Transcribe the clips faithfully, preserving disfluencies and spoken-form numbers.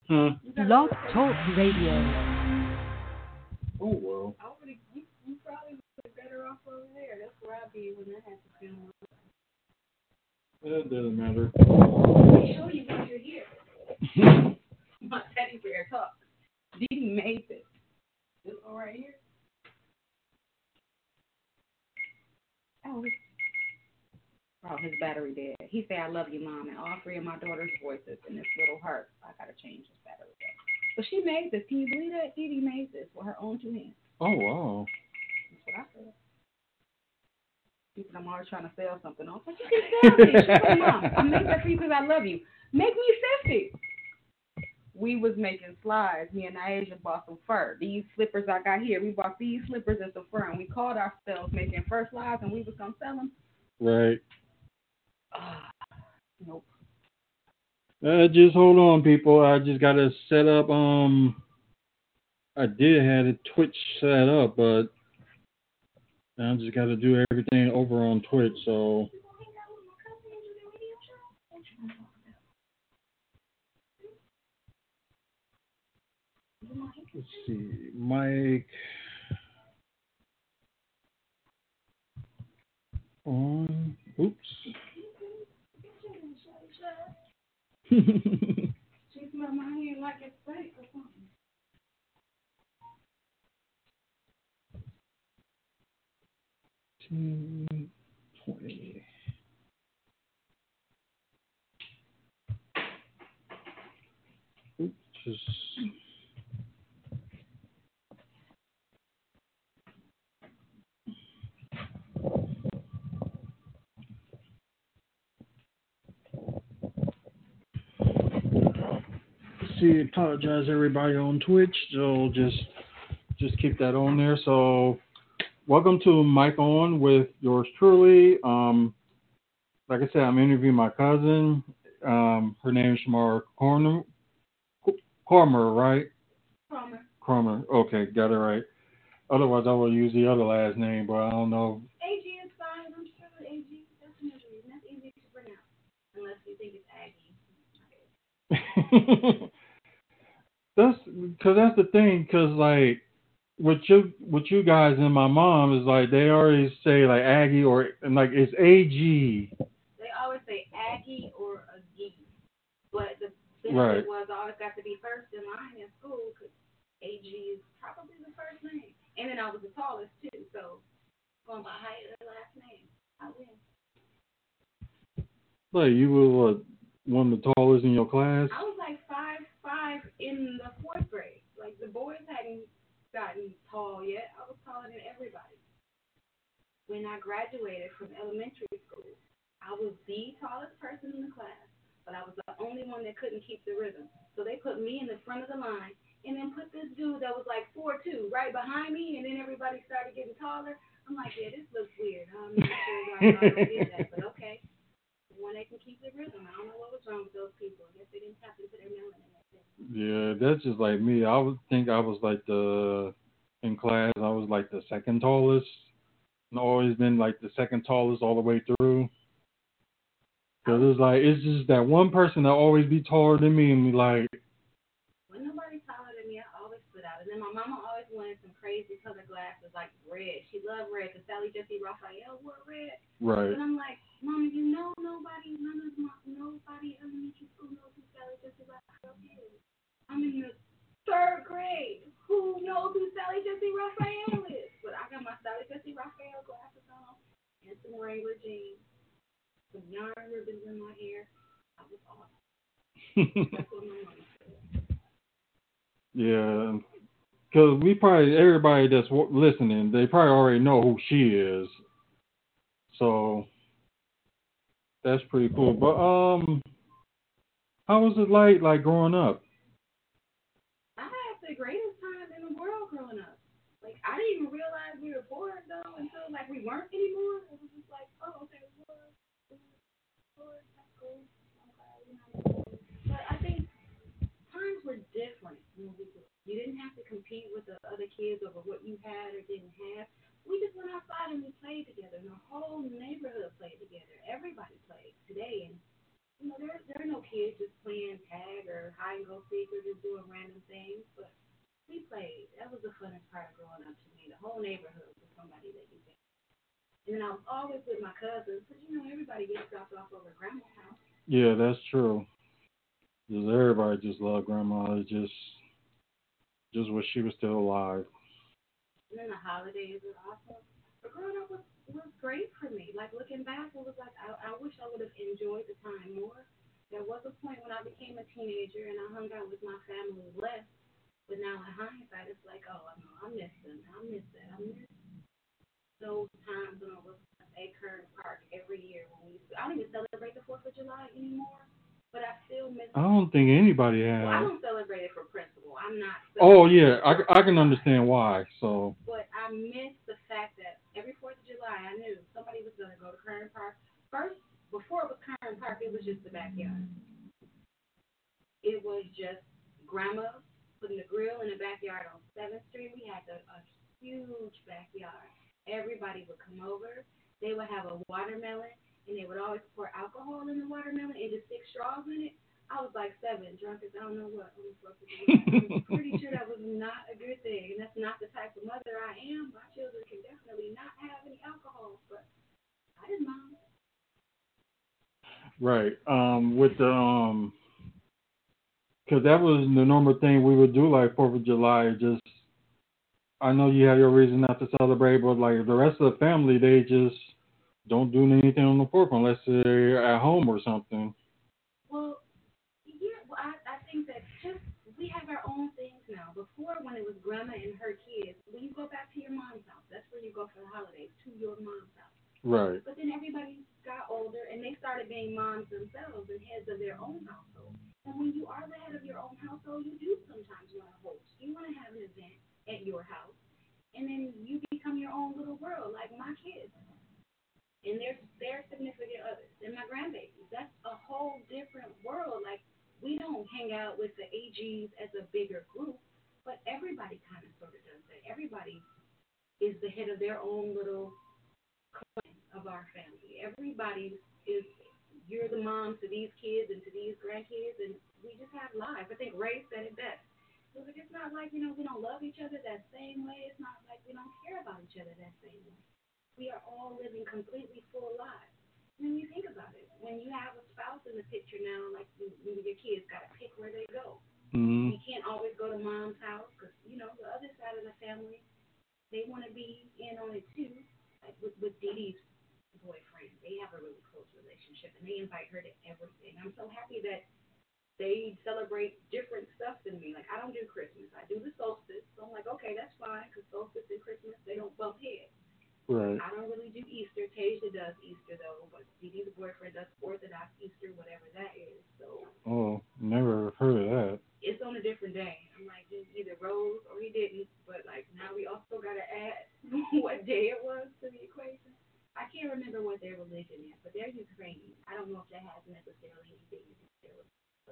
Huh? Blog Talk Radio. Oh well. I would you, you probably would be better off over there. That's where I'd be when I had to film. It doesn't matter. I show you when you're here. My teddy bear talk. Dee made this. This one right here. Oh, oh, his battery dead. He said, "I love you, Mom," and all three of my daughter's voices in this little heart. I gotta change his battery dead. But she made this. Can you believe that? Dee made this with her own two hands. Oh wow. That's what I said. She said, "I'm always trying to sell something." I was like, "You can sell me." She said, "Mom, I make that for you because I love you. Make me fifty." We was making slides. Me and Naisha bought some fur. These slippers I got here, we bought these slippers and some fur, and we called ourselves making fur slides, and we was gonna sell them. Right. Uh, nope. Uh, just hold on, people. I just gotta set up. Um, I did have a Twitch set up, but I just gotta do everything over on Twitch. So. Let's see, Mike on. Oops. She smelled my hand like it's fake or something. Ten, twenty. Oops. Just. See, apologize everybody on Twitch. So just just keep that on there. So welcome to Mike On with yours truly. Um, like I said, I'm interviewing my cousin. Um, her name is Shamar Corner. Cormer, right? Cromer. Cromer. Okay, got it right. Otherwise, I would use the other last name, but I don't know. A G is fine. I'm sure A G. That's another reason. That's easy to pronounce, unless you think it's Aggie. That's because that's the thing. Because like with you, with you guys and my mom is like they always say like Aggie or and like it's A G. They always say Aggie or a G, but the benefit right. was I always got to be first in line in school because A G is probably the first name, and then I was the tallest too. So going by height and last name, I win. Like you were what, one of the tallest in your class? I was like five five in the fourth grade. Like the boys hadn't gotten tall yet. I was taller than everybody. When I graduated from elementary school, I was the tallest person in the class, but I was the only one that couldn't keep the rhythm. So they put me in the front of the line and then put this dude that was like four two right behind me, and then everybody started getting taller. I'm like, yeah, this looks weird. I'm not sure why I did that, but okay. When they can keep the rhythm. I don't know what was wrong with those people. I guess they didn't tap into their melanin. Yeah, that's just like me. I would think I was like the in class. I was like the second tallest. I've always been like the second tallest all the way through. Cause it's like it's just that one person that always be taller than me and be like. When nobody's taller than me, I always stood out. And then my mama always wanted some crazy colored glasses like red. She loved red because Sally Jesse Raphael wore red. Right. And I'm like, Mama, you know nobody, none of my, nobody elementary school knows who Sally Jesse Raphael is. I'm in the third grade. Who knows who Sally Jesse Raphael is? But I got my Sally Jesse Raphael glasses on and some Wrangler jeans, some yarn ribbons in my hair. I was awesome. That's what my mama said. Yeah. Because we probably, everybody that's listening, they probably already know who she is. So. That's pretty cool. But um, how was it like like growing up? I had the greatest time in the world growing up. Like I didn't even realize we were bored though until like we weren't anymore. It was just like, oh okay, we're bored. Bored. That's cool. I'm glad we're not anymore. But I think times were different when we grew up. You didn't have to compete with the other kids over what you had or didn't have. We just went outside and we played together, and the whole neighborhood played together. Everybody played today, and You know, there there are no kids just playing tag or hide and go seek or just doing random things, but we played. That was the funnest part of growing up to me. The whole neighborhood was somebody that you could. And then I was always with my cousins, because you know everybody gets dropped off over at grandma's house. Yeah, that's true. Just everybody just loved grandma. It's just just wish she was still alive. And then the holidays were awesome. But growing up was was great for me. Like looking back, it was like I, I wish I would have enjoyed the time more. There was a point when I became a teenager and I hung out with my family less. But now in hindsight, it's like, oh, I know I miss them. I miss that. I miss those times when I was at Kern Park every year when we used to, I don't even celebrate the Fourth of July anymore. But I still miss. I don't think anybody has. Well, I don't celebrate it for principle. I'm not. Oh yeah, I, I can understand why. So. But I miss the fact that every Fourth of July, I knew somebody was gonna go to Kern Park. First, before it was Kern Park, it was just the backyard. It was just grandma putting the grill in the backyard on Seventh Street. We had a, a huge backyard. Everybody would come over. They would have a watermelon. And they would always pour alcohol in the watermelon and just stick straws in it. I was like seven, drunk as I don't know what. I'm pretty sure that was not a good thing. And that's not the type of mother I am. My children can definitely not have any alcohol, but I didn't mind. Right. Um, with the um, because that was the normal thing we would do, like Fourth of July. Just, I know you have your reason not to celebrate, but like the rest of the family, they just don't do anything on the fourth unless they're at home or something. Well, yeah, well, I, I think that just we have our own things now. Before, when it was grandma and her kids, when you go back to your mom's house, that's where you go for the holidays, to your mom's house. Right. But then everybody got older and they started being moms themselves and heads of their own household. And when you are the head of your own household, you do sometimes want to host. You want to have an event at your house, and then you become your own little world, like my kids. And their their significant others and my grandbabies. That's a whole different world. Like we don't hang out with the A Gs as a bigger group, but everybody kind of sort of does that. Everybody is the head of their own little clan of our family. Everybody is. You're the mom to these kids and to these grandkids, and we just have lives. I think Ray said it best. So like, it's not like you know we don't love each other that same way. It's not like we don't care about each other that same way. We are all living completely full lives. And when you think about it, when you have a spouse in the picture now, like when your kids got to pick where they go. Mm-hmm. You can't always go to mom's house because, you know, the other side of the family, they want to be in on it too. Like with, with Dee Dee's boyfriend, they have a really close relationship and they invite her to everything. I'm so happy that they celebrate different stuff than me. Like I don't do Christmas. I do the solstice. So I'm like, okay, that's fine because solstice and Christmas, they don't bump heads. Right. I don't really do Easter. Tasia does Easter though, but Dee Dee's boyfriend does Orthodox Easter, whatever that is. So. Oh, never heard of that. It's on a different day. I'm like, he either rose or he didn't. But like now we also gotta add what day it was to the equation. I can't remember what their religion is, but they're Ukrainian. I don't know if that has necessarily anything to do with it. So.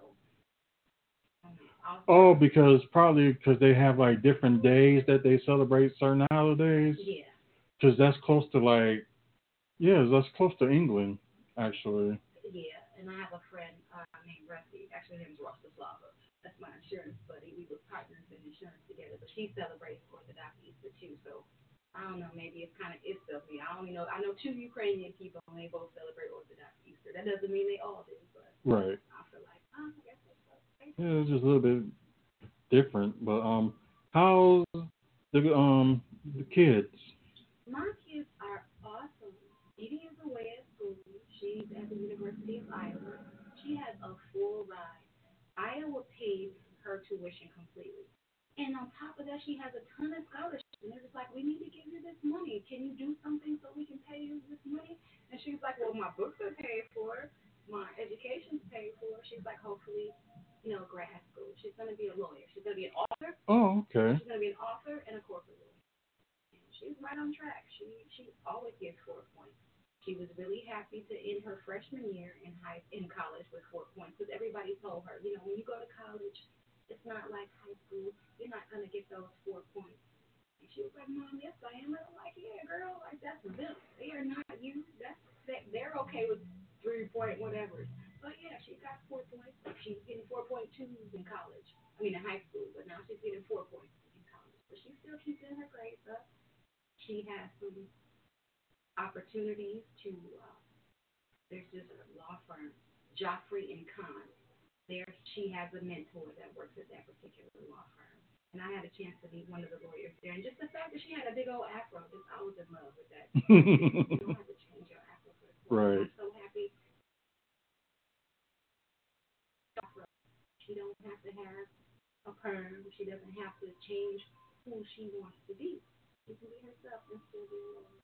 Oh, because probably because they have like different days that they celebrate certain holidays. Yeah. Because that's close to like, yeah, that's close to England, actually. Yeah, and I have a friend uh, named Rusty. Actually, her name's Rostislava. That's my insurance buddy. We were partners in insurance together, but she celebrates Orthodox Easter too. So I don't know, maybe it's kind of it's of me. I only know I know two Ukrainian people, and they both celebrate Orthodox Easter. That doesn't mean they all do, but right. I feel like oh, I guess that's okay. Yeah, it's just a little bit different. But um, how's the um the kids? My kids are awesome. Edie is away at school. She's at the University of Iowa. She has a full ride. Iowa pays her tuition completely. And on top of that, she has a ton of scholarships. And they're just like, we need to give you this money. Can you do something so we can pay you this money? And she's like, well, my books are paid for. My education's paid for. She's like, hopefully, you know, grad school. She's going to be a lawyer. She's going to be an author. Oh, okay. She's going to be an author and a corporate lawyer. She's right on track. She she always gets four points. She was really happy to end her freshman year in high in college with four points because everybody told her, you know, when you go to college, it's not like high school. You're not gonna get those four points. And she was like, Mom, yes I am. And I'm like, yeah, girl, like that's them. They are not you. That's that they're okay with three point whatever. But yeah, she got four points. She's getting four point twos in college. I mean, in high school, but now she's getting four points in college. But she still keeps getting her grades up. She has some opportunities to, uh, there's this law firm, Joffrey and Kahn. There, she has a mentor that works at that particular law firm. And I had a chance to meet one of the lawyers there. And just the fact that she had a big old afro, just I was in love with that. You don't have to change your afro for the Right. I'm so happy. She don't have to have a perm. She doesn't have to change who she wants to be. She can be herself and still be alone.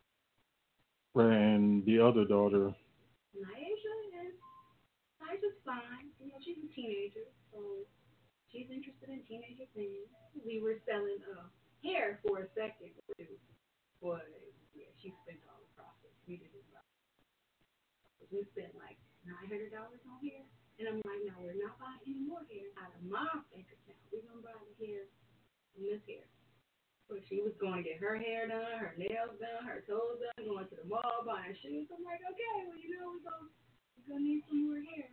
And the other daughter. Naisha is, Naisha's fine. You know, she's a teenager, so she's interested in teenager things. We were selling uh, hair for a second, too. Boy, yeah, she spent all the profits. We didn't buy. We spent like nine hundred dollars on hair. And I'm like, no, we're not buying any more hair out of my bank account. We're going to buy the hair from this hair. So she was going to get her hair done, her nails done, her toes done, going to the mall, buying shoes. I'm like, okay, well, you know, we're going we're gonna need some more hair.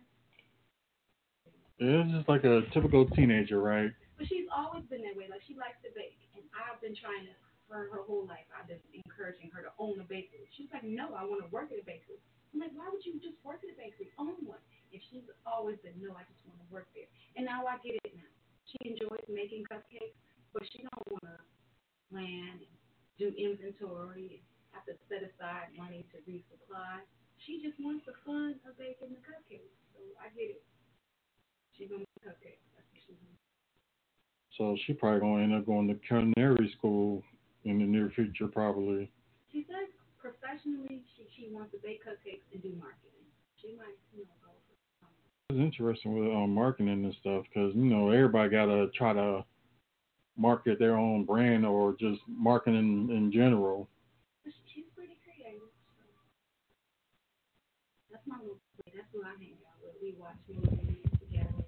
It's just like a typical teenager, right? But she's always been that way. Like, she likes to bake. And I've been trying to, for her whole life, I've been encouraging her to own a bakery. She's like, no, I want to work at a bakery. I'm like, why would you just work at a bakery? Own one. And she's always been, no, I just want to work there. And now I get it now. She enjoys making cupcakes, but she don't want to plan and do inventory and have to set aside money to resupply. She just wants the fun of baking the cupcakes. So I get it. She's going to make cupcakes. That's what she's doing. So she probably going to end up going to culinary school in the near future, probably. She says professionally she, she wants to bake cupcakes and do marketing. She might, you know, go for something. It's interesting with um, marketing and stuff because, you know, everybody got to try to market their own brand or just marketing in general. But she's pretty creative. So. That's my little play. That's who I hang out with. We watch movies together.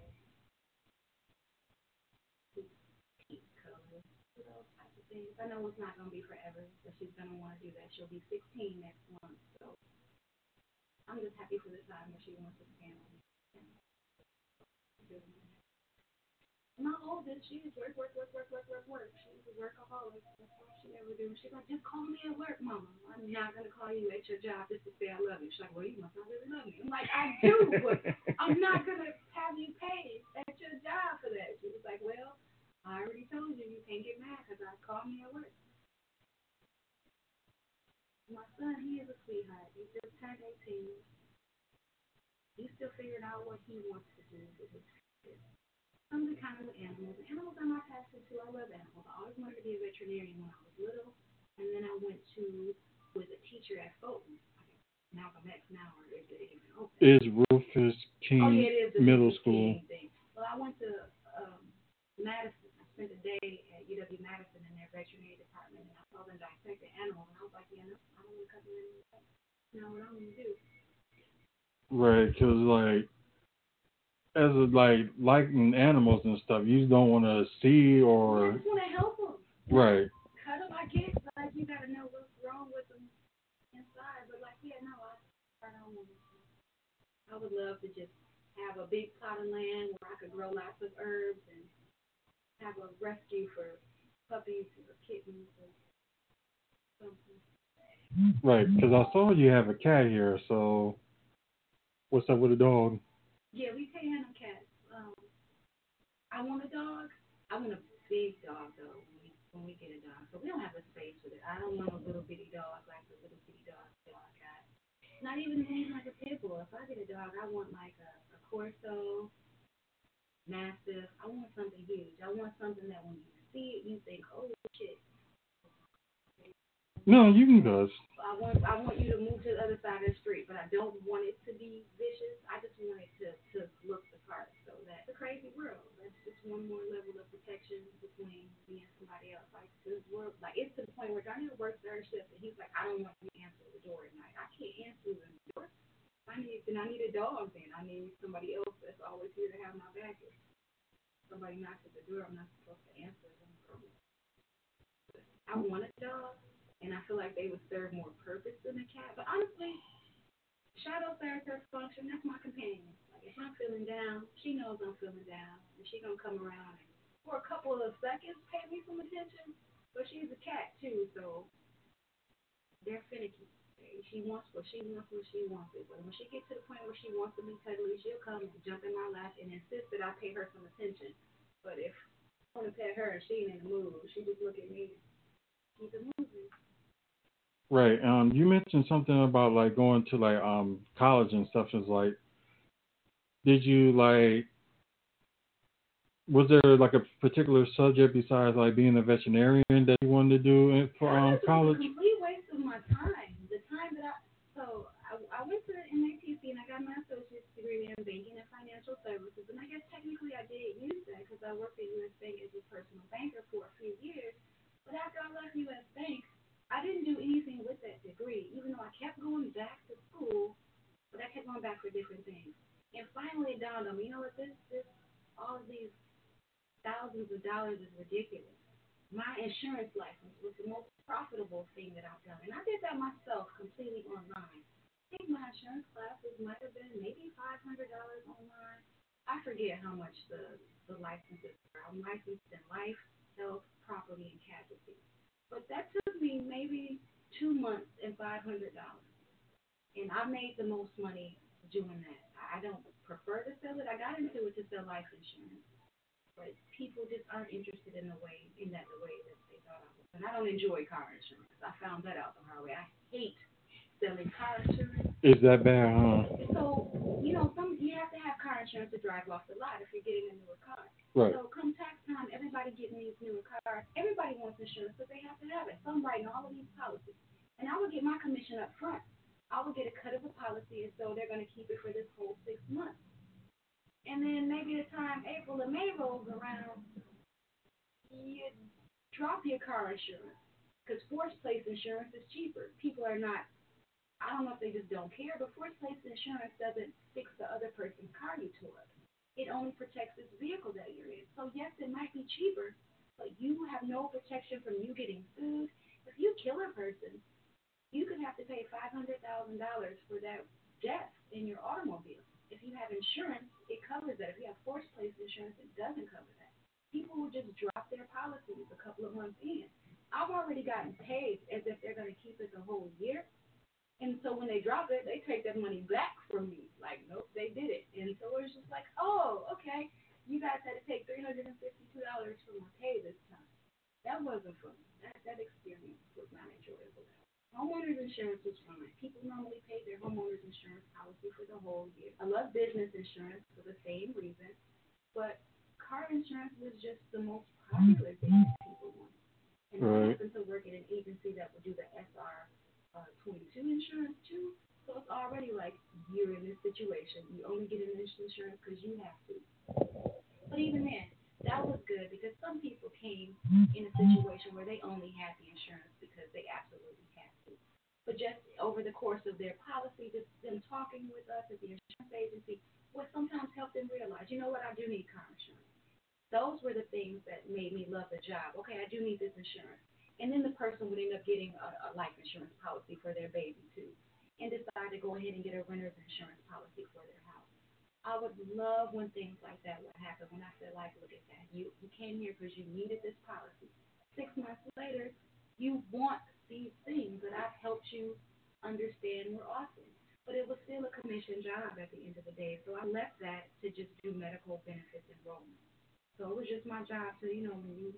Pink colors. Those types of things. I know it's not going to be forever, but she's going to want to do that. She'll be sixteen next month. So I'm just happy for the time where she wants to spend with me. My oldest, she was work, work, work, work, work, work, work. She was a workaholic. That's all she ever do. She's like, just call me at work, Mama. I'm not going to call you at your job just to say I love you. She's like, well, you must not really love me. I'm like, I do, but I'm not going to have you pay at your job for that. She was like, well, I already told you you can't get mad because I called me at work. My son, he is a sweetheart. He just turned eighteen. He's still figuring out what he wants to do with his kids. I'm the kind of with animals. Animals are my passion too. I love animals. I always wanted to be a veterinarian when I was little, and then I went to was a teacher at Fulton. Malcolm X now, or is it even open? Is Rufus King oh, yeah, it is the Middle Rufus School? King thing. Well, I went to um, Madison. I spent a day at U W Madison in their veterinary department, and I saw them dissecting animals, and I was like, yeah, no, I don't want to cut them animals. That's not what I'm going to do. Right, because like. As a, like liking animals and stuff, you don't want to see or. You just want to help them. Right. Cut them, I guess. Like you got to know what's wrong with them inside. But like, yeah, no, I, I don't want to. I would love to just have a big plot of land where I could grow lots of herbs and have a rescue for puppies or kittens or something. Right, because I saw you have a cat here. So, what's up with the dog? Yeah, we can't handle cats. Um, I want a dog. I want a big dog though. When we when we get a dog, so we don't have a space for it. I don't want a little bitty dog like the little bitty dog that I got. Not even even like a pit bull. If I get a dog, I want like a, a Corso, mastiff. I want something huge. I want something that when you see it, you think, oh shit. No, you can go. I want I want you to move to the other side of the street, but I don't want it to be vicious. I just want it to, to look the part. So that's a crazy world. That's just one more level of protection between me and somebody else. Like this world, like it's to the point where Darnell works third shift, and he's like, I don't want you to answer the door at night. I can't answer the door. I need then I need a dog. Then I need somebody else that's always here to have my back. If somebody knocks at the door, I'm not supposed to answer them. I want a dog. And I feel like they would serve more purpose than a cat. But honestly, Shadow serves her function. That's my companion. Like if I'm feeling down, she knows I'm feeling down, and she gonna come around and for a couple of seconds pay me some attention. But she's a cat too, so they're finicky. She wants what she wants when she wants it. But when she gets to the point where she wants to be cuddly, she'll come and jump in my lap and insist that I pay her some attention. But if I want to pet her and she ain't in the mood, she just look at me and keep it moving. Right. Um, you mentioned something about like going to like um college and stuff. Is like, did you like? Was there like a particular subject besides like being a veterinarian that you wanted to do in, for um college? It was a complete waste of my time. The time that I so I, I went to M A T C and I got my associate's degree in banking and financial services. And I guess technically I did use that because I worked at U S Bank as a personal banker for a few years. But after I left U S Bank, I didn't do anything with that degree, even though I kept going back to school. But I kept going back for different things. And finally it dawned on me, you know what? This this all of these thousands of dollars is ridiculous. My insurance license was the most profitable thing that I've done. And I did that myself completely online. I think my insurance classes might have been maybe five hundred dollars online. I forget how much the, the licenses are. I'm licensed in life, health, property, and casualty. But that took me maybe two months and five hundred dollars. And I made the most money doing that. I don't prefer to sell it. I got into it to sell life insurance. But people just aren't interested in the way in that the way that they thought I was. And I don't enjoy car insurance. I found that out the hard way. I hate selling car insurance. Is that bad, huh? So, you know, some you have to have car insurance to drive off the lot if you're getting a newer car. Right. So come tax time, everybody getting these newer cars. Everybody wants insurance, but they have to have it. So I'm writing all of these policies. And I would get my commission up front. I would get a cut of the policy as though they're going to keep it for this whole six months. And then maybe the time April and May rolls around, you drop your car insurance because forced place insurance is cheaper. People are not, I don't know if they just don't care, but forced place insurance doesn't fix the other person's car you tore up. It only protects this vehicle that you're in. So yes, it might be cheaper, but you have no protection from you getting sued. If you kill a person, you could have to pay five hundred thousand dollars for that death in your automobile. If you have insurance, it covers that. If you have forced place insurance, it doesn't cover that. People will just drop their policies a couple of months in. I've already gotten paid as if they're going to keep it the whole year. And so when they drop it, they take that money back from me. Like, nope, they did it. And so it's just like, oh, okay, you guys had to take three hundred fifty-two dollars for my pay this time. That wasn't fun. That, that experience was not enjoyable. Homeowners insurance was fine. People normally pay their homeowners insurance policy for the whole year. I love business insurance for the same reason, but car insurance was just the most popular thing that people wanted. And right. I happen to work at an agency that would do the S R twenty-two insurance too, so it's already like you're in this situation. You only get an insurance because you have to. But even then, that was good because some people came in a situation where they only had the insurance because they absolutely had to. But just over the course of their policy, just them talking with us at the insurance agency would sometimes help them realize, you know what, I do need car insurance. Those were the things that made me love the job. Okay, I do need this insurance. And then the person would end up getting a, a life insurance policy for their baby too, and decide to go ahead and get a renter's insurance policy for their house. I would love when things like that would happen, when I feel like, look at that, you, you came here because you needed this policy. Six months later, you want these things that I've helped you understand were awesome. But it was still a commission job at the end of the day, so I left that to just do medical benefits enrollment. So it was just my job to, you know, when you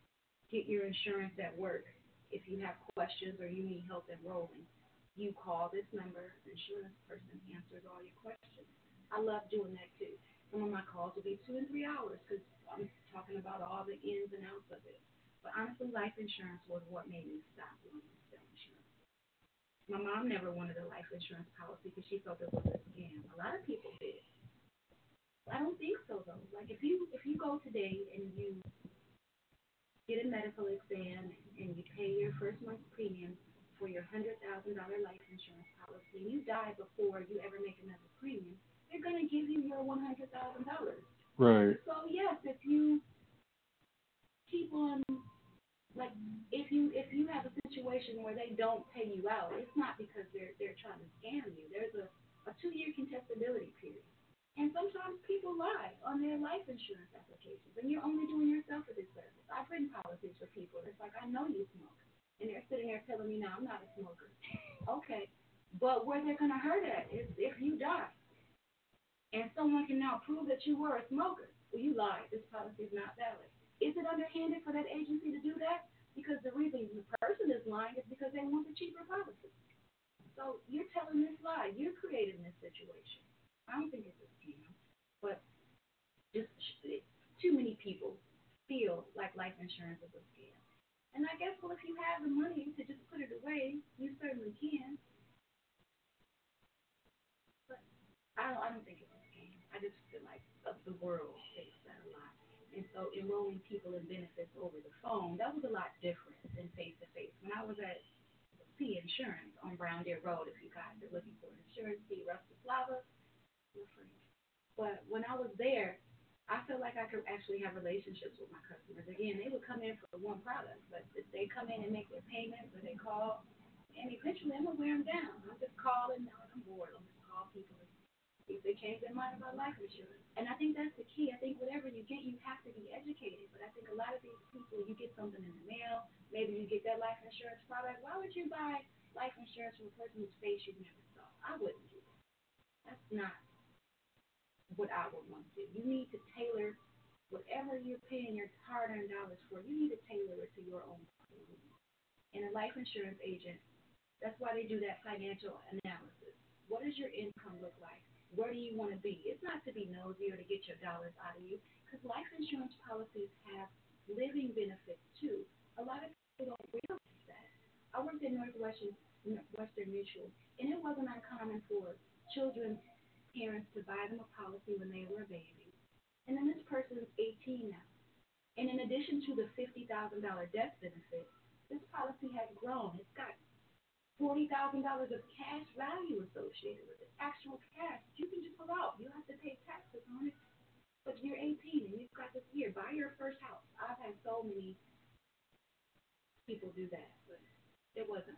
get your insurance at work, if you have questions or you need help enrolling, you call this number, the insurance person answers all your questions. I love doing that too. Some of my calls will be two and three hours because I'm talking about all the ins and outs of it. But honestly, life insurance was what made me stop doing this insurance. My mom never wanted a life insurance policy because she felt it was a scam. A lot of people did. I don't think so though. Like if you if you go today and you get a medical exam and you pay your first month's premium for your hundred thousand dollar life insurance policy, and you die before you ever make another premium, they're going to give you your one hundred thousand dollars. Right. So, yes, if you keep on, like, if you if you have a situation where they don't pay you out, it's not because they're they're trying to scam you. There's a a two-year contestability period. And sometimes people lie on their life insurance applications, and you're only doing yourself a disservice. I've written policies for people. It's like, I know you smoke. And they're sitting there telling me, no, I'm not a smoker. Okay. But where they're going to hurt at is if you die. And someone can now prove that you were a smoker. Well, you lied. This policy is not valid. Is it underhanded for that agency to do that? Because the reason the person is lying is because they want the cheaper policy. So you're telling this lie. You're creating this situation. I don't think it's a scam, but just too many people feel like life insurance is a scam. And I guess, well, if you have the money to just put it away, you certainly can. But I don't, I don't think it's a scam. I just feel like the world takes that a lot. And so enrolling people in benefits over the phone, that was a lot different than face-to-face. When I was at P Insurance on Brown Deer Road, if you guys are looking for insurance, P Rustislava, but when I was there, I felt like I could actually have relationships with my customers. Again, they would come in for one product, but if they come in and make their payments or they call, and eventually I'm going to wear them down. I'm just calling, now I'm bored. I'm just call people and see if they change their mind about life insurance. And I think that's the key. I think whatever you get, you have to be educated. But I think a lot of these people, you get something in the mail, maybe you get that life insurance product. Why would you buy life insurance from a person whose face you've never saw? I wouldn't do that. That's not what I would want to do. You need to tailor whatever you're paying your hard-earned dollars for. You need to tailor it to your own needs. And a life insurance agent, that's why they do that financial analysis. What does your income look like? Where do you want to be? It's not to be nosy or to get your dollars out of you, because life insurance policies have living benefits too. A lot of people don't realize that. I worked at Northwestern, Northwestern Mutual, and it wasn't uncommon for children's parents to buy them a policy when they were a baby. And then this person is eighteen now. And in addition to the fifty thousand dollars death benefit, this policy has grown. It's got forty thousand dollars of cash value associated with it, actual cash. You can just pull out. You don't have to pay taxes on it. But you're eighteen and you've got this year. Buy your first house. I've had so many people do that, but it wasn't.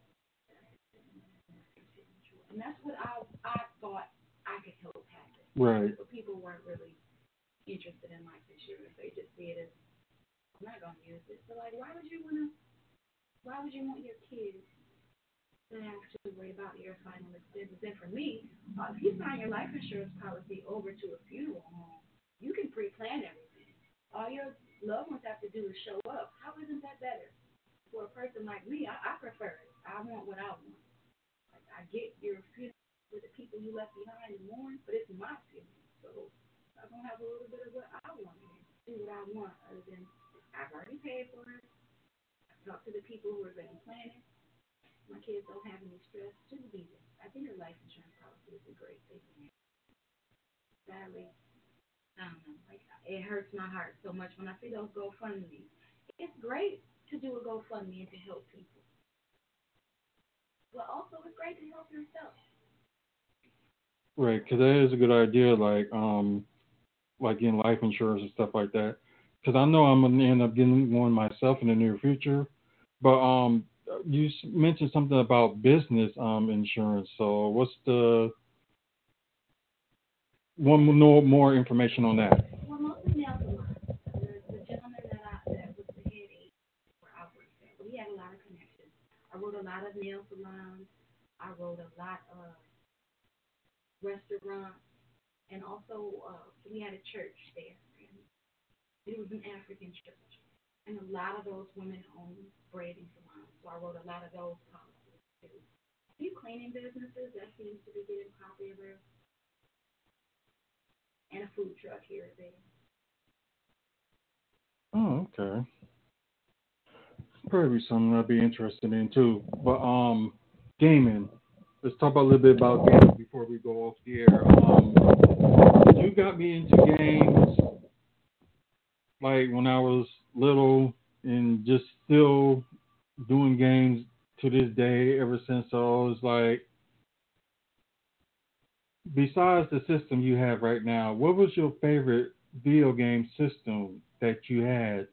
And that's what I I thought I could help happen. Right. But people weren't really interested in life insurance. They just see it as, I'm not going to use it. So, like, why would you want to, why would you want your kids to have to worry about your final expenses? And for me, uh, if you sign your life insurance policy over to a funeral home, you can pre-plan everything. All your loved ones have to do is show up. How isn't that better? For a person like me, I, I prefer it. I want what I want. Like, I get your funeral with the people you left behind and mourn, but it's my funeral. So I'm going to have a little bit of what I want and do what I want, other than I've already paid for it. I've talked to the people who are going to plan it. My kids don't have any stress. Just be there. I think a life insurance policy is a great thing. Sadly, I don't know. Like, it hurts my heart so much when I see those GoFundMes. It's great to do a GoFundMe and to help people. But also, it's great to help yourself. Right, because that is a good idea, like um, like getting life insurance and stuff like that. Because I know I'm gonna end up getting one myself in the near future. But um, you mentioned something about business um insurance. So what's the one more more information on that? Well, most of the nail salons, the, the gentleman that I that was the head agent where I worked at, we had a lot of connections. I wrote a lot of nail salons. I wrote a lot of restaurants, and also uh, we had a church there. And it was an African church, and a lot of those women owned braiding salons. So I wrote a lot of those policies too. A few cleaning businesses that seems to be getting popular, and a food truck here or there. Oh, okay. Probably something I'd be interested in too. But um, gaming. Let's talk a little bit about gaming before we go off the air. Um, you got me into games like when I was little, and just still doing games to this day ever since. So I was like, besides the system you have right now, what was your favorite video game system that you had?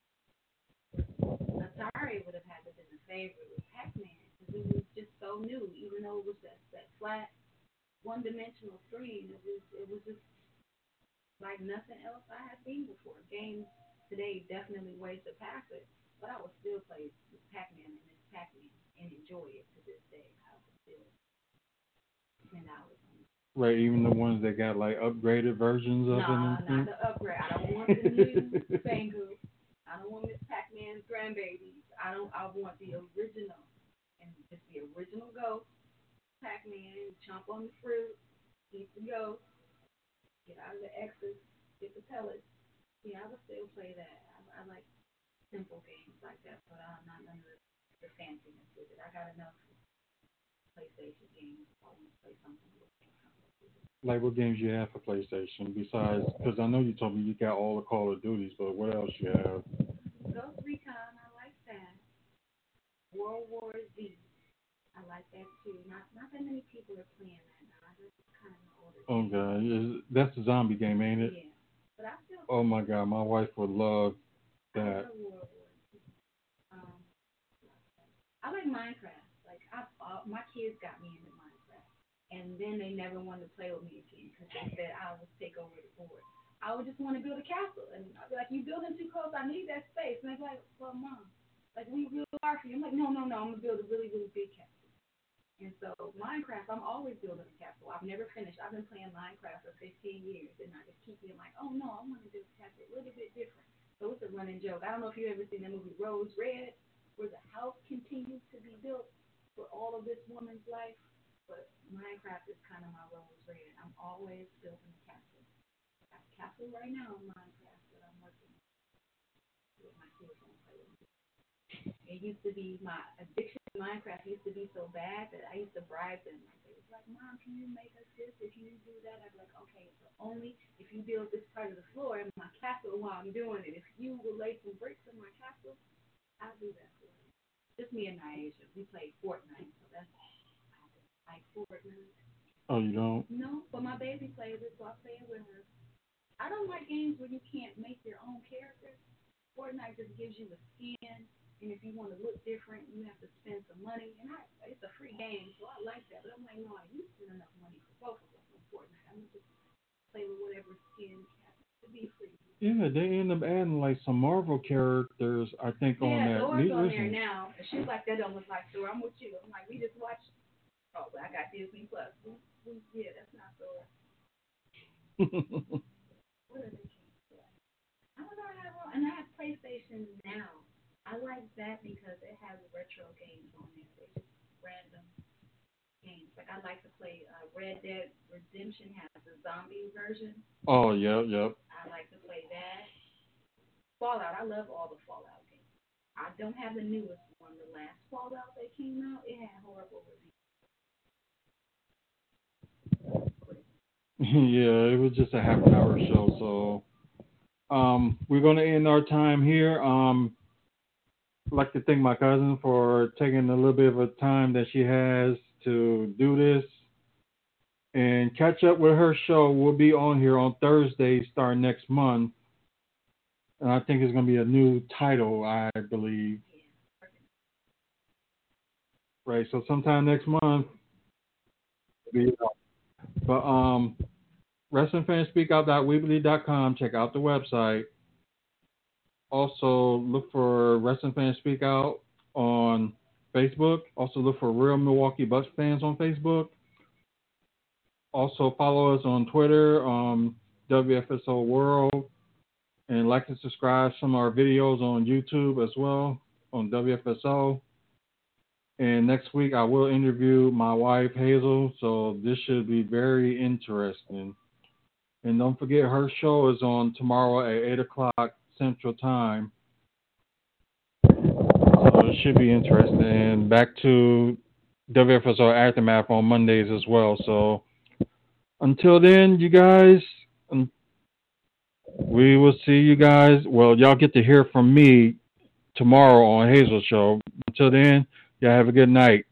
Atari would have had to be the favorite with Pac-Man, because it was just so new, even though it was that, that flat one-dimensional screen. It was, it was just like nothing else I had seen before. Games today definitely way surpass it, but I would still play Pac-Man and Miss Pac-Man and enjoy it to this day. I would still spend hours on it. Right, even the ones that got like upgraded versions of nah, it. Nah, not the upgrade. I don't want the new Bangu. I don't want Miss Pac-Man's grandbabies. I don't. I want the original, and just the original ghost Pac-Man. Chomp on the fruit, eat the ghost, get out of the X's, get the pellets. Yeah, I would still play that. I, I like simple games like that, but I'm not none of the, the fanciness with it. I got enough PlayStation games. I want to play something with it. Like what games you have for PlayStation besides? Because I know you told me you got all the Call of Duties, but what else you have? Ghost Recon, I like that. World War Z, I like that too. Not not that many people are playing that now. That's kind of an older Oh God, is, that's the zombie game, ain't it? Yeah, but I still. Oh my God, my wife would love that. I love World War Z. Um, I like Minecraft. Like I, uh, my kids got me into Minecraft, and then they never wanted to play with me again because they said I would take over the board. I would just want to build a castle, and I'd be like, "You building too close? I need that space." And they'd be like, "Well, Mom, like we really are for you." I'm like, "No, no, no. I'm gonna build a really, really big castle." And so Minecraft, I'm always building a castle. I've never finished. I've been playing Minecraft for fifteen years, and I just keep being like, "Oh no, I want to build a castle a little bit different." So it's a running joke. I don't know if you've ever seen the movie Rose Red, where the house continues to be built for all of this woman's life. But Minecraft is kind of my Rose Red. I'm always building a castle. I got a castle right now in Minecraft that I'm working with my kids on play with me. It used to be my addiction to Minecraft used to be so bad that I used to bribe them. Like they was like, "Mom, can you make us this? If you do that," I'd be like, "Okay, so only if you build this part of the floor in my castle while I'm doing it. If you will lay some bricks in my castle, I'll do that for you." Just me and Nyasha. We play Fortnite, so that's I like Fortnite. Oh, you don't? No, but my baby plays it, so I play it with her. I don't like games where you can't make your own character. Fortnite just gives you a skin, and if you want to look different, you have to spend some money. And I, it's a free game, so I like that. But I'm like, no, you spend enough money for both of us on Fortnite. I'm gonna just play with whatever skin happens to be free. Yeah, they end up adding like some Marvel characters, I think, yeah, on that. Yeah, Thor's on there now. And she's like, that don't look like Thor. I'm with you. I'm like, we just watched. Oh, but I got Disney Plus. We, we, yeah, that's not Thor. What are they? I don't know how, and I have PlayStation now. I like that because it has retro games on there. They're just random games. Like I like to play uh, Red Dead Redemption has the zombie version. Oh, yeah, yep. I like to play that. Fallout. I love all the Fallout games. I don't have the newest one. The last Fallout that came out, it had horrible reviews. Yeah, it was just a half an hour show, so um, we're going to end our time here. Um, I'd like to thank my cousin for taking a little bit of a time that she has to do this and catch up with her show. We'll be on here on Thursday starting next month, and I think it's going to be a new title, I believe. Right, so sometime next month. But um, wrestling fans speak out dot weebly dot com. Check out the website. Also, look for Wrestling Fans Speak Out on Facebook. Also, look for Real Milwaukee Bucks Fans on Facebook. Also, follow us on Twitter, um, W F S O World. And like and subscribe some of our videos on YouTube as well, on W F S O. And next week, I will interview my wife, Hazel. So this should be very interesting. And don't forget, her show is on tomorrow at eight o'clock Central Time. So it should be interesting. And back to W F S O Aftermath on Mondays as well. So until then, you guys, we will see you guys. Well, y'all get to hear from me tomorrow on Hazel's show. Until then, y'all have a good night.